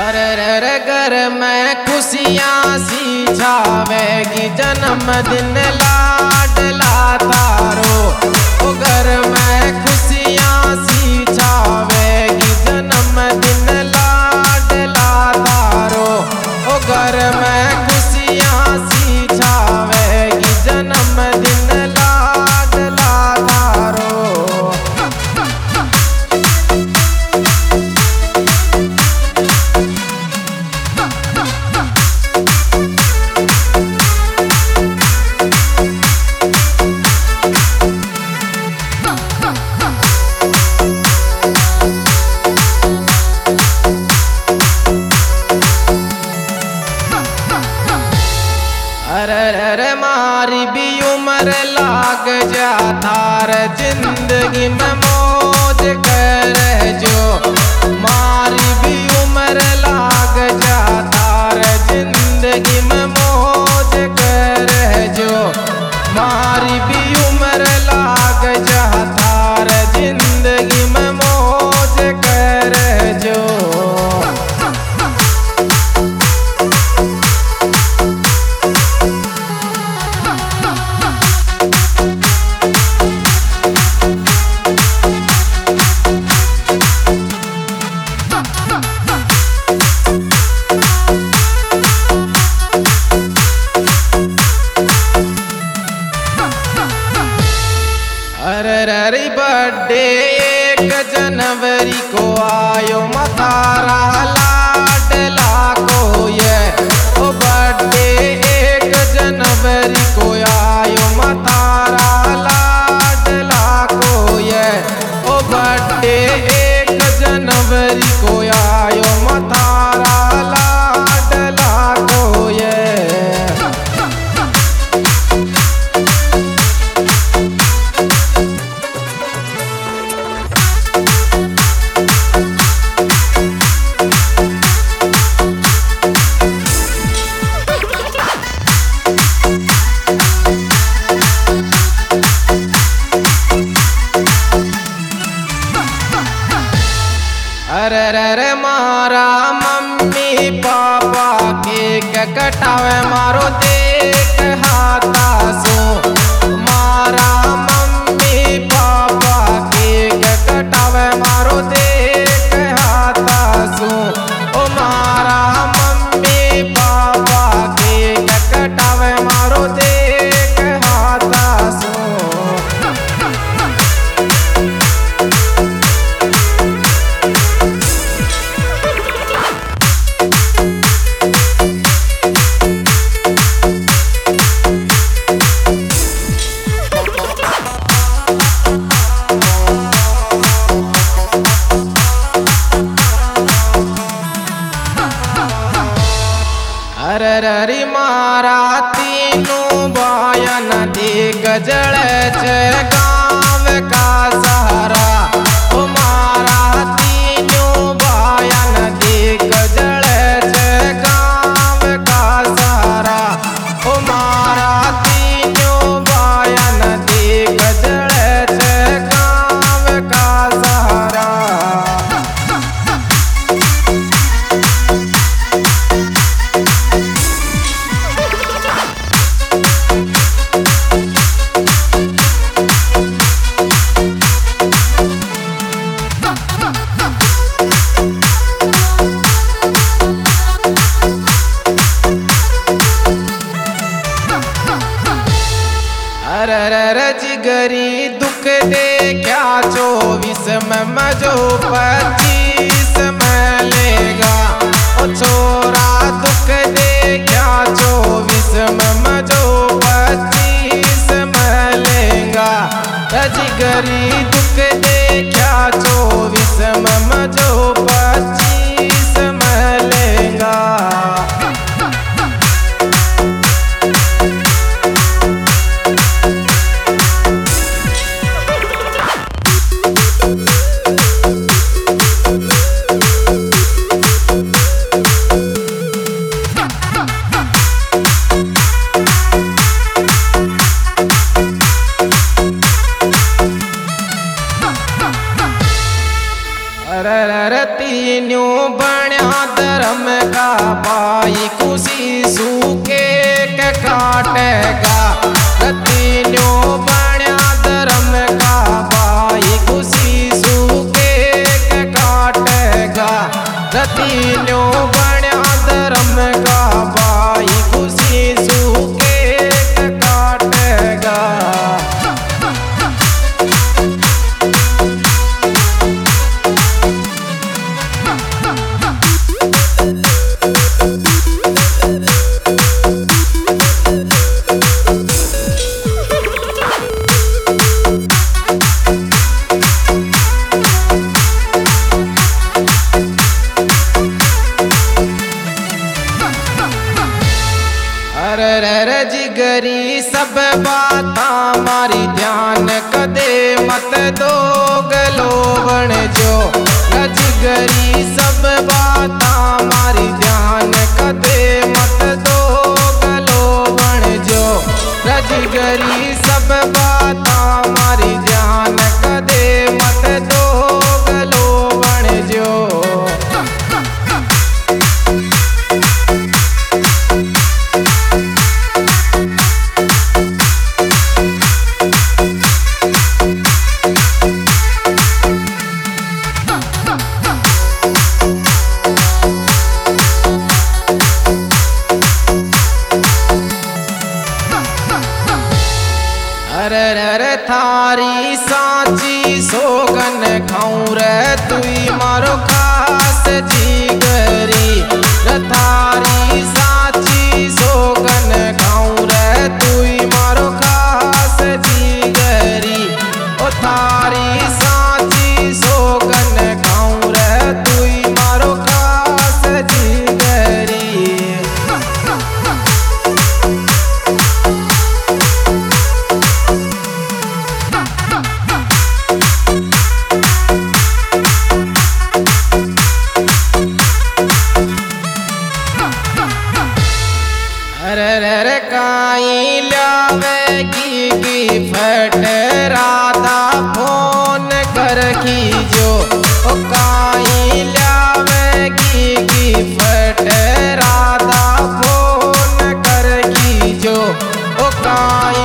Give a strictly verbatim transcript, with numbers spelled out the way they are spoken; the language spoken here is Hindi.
अरे रे घर में खुशियाँ सी छावेगी, जन्मदिन लाडला तारो। ओ घर में खुशियाँ सी छावेगी, जन्मदिन लाडला तारो। ओ घर में खुशियाँ सी छावेगी, जन्मदिन लाडला तारो। अरे रे मारी भी उम्र लाग जा, थार जिंदगी में मौज कर जो। मारी भी उम्र लाग जा, थार जिंदगी में मौज कर जो। मारी भी उम्र लाग जा, थार जिंदगी में मौज कर जो। अरे रे बर्थडे एक जनवरी को आयो मथारा लाडला को ये। ओ बर्थडे एक जनवरी को आयो मथारा लाडला को ये। ओ बर्थडे एक जनवरी को आयो मथारा लाडला को ये। अरे रे मारा मम्मी पापा केक कटावे मारो देख हाथा सो। मारा मम्मी पापा केक कटावे मारो देख हाथा सो। ओ मारा मम्मी पापा केक कटावे मारो देख हाथा सो। अरे रे मारा तीनों बायन देख जड़ गाँव का सहारा। ओ मारा तीनों बायन देख जड़ गाँव का सहारा। ओ मारा तीनों बायन देख जड़ गाँव का सहारा। अरे रे जिगरी दुख दे क्या चौबीस में मजो पच्चीस में लेगा। ओ छोरा दुख दे क्या चौबीस में मजो पच्चीस में लेगा। जिगरी दुख दे क्या चौबीस में मजो पच्चीस में लेगा। तीनों बण्या धर्म का भाई खुशी सूके के काटेगा। तीनों बण्या धर्म का भाई खुशी सूके के काटेगा। तीनों बण्या धर्म का भाई खुशी सूके के काटेगा। अरे जिगरी सब बात हमारी ध्यान कदे मत दो गलोबण जो। जिगरी सब बात हमारी ध्यान कदे मत दो गलोबण जो। जिगरी सब बात हमारी ध्यान कदे मत दो गलोबण जो। अरे रे थारी साची सोगन खाऊं रे तुई मारो खास जिगरी। थारी साची सोगन खाऊं रे तुई मारो खास जिगरी। ओ थारी साची सोगन खाऊं रे तुई मारो खास जिगरी। अरे रे काई लावेगी गिफ्ट राधा फोन कर खींचो। ओ काई लावेगी गिफ्ट राधा फोन कर खींचो। ओ काई